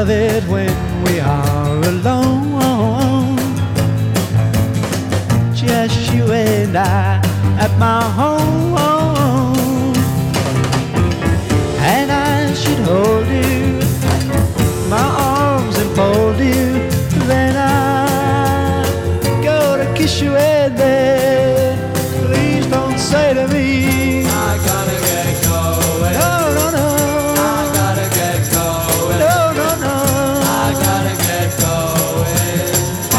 love it when we are alone, just you and I at my home. And I should hold you, my arms enfold you, then I go to kiss you and then please don't say to me, I gotta get going. no, no, no, I gotta get going. no, no, no. I gotta get going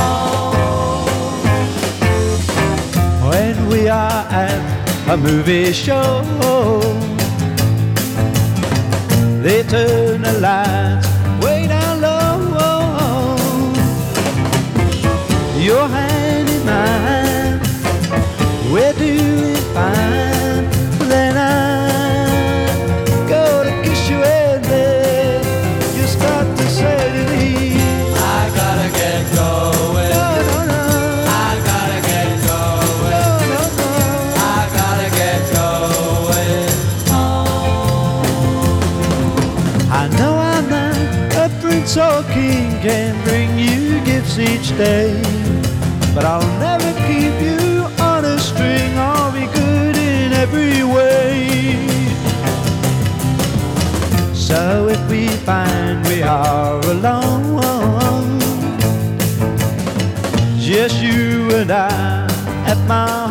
home. When we are at a movie show, they turn the lights way down low. Your hand in mine, we're doing fine. Then I go to kiss you and then you start to say to me, I gotta get going. no, no, no, I gotta get going. no, no, no. I gotta get going home. I know I'm not a prince or king, can bring you gifts each day, but I'll never keep you on a string. I'll be good in every way. So if we find we are alone, just you and I at my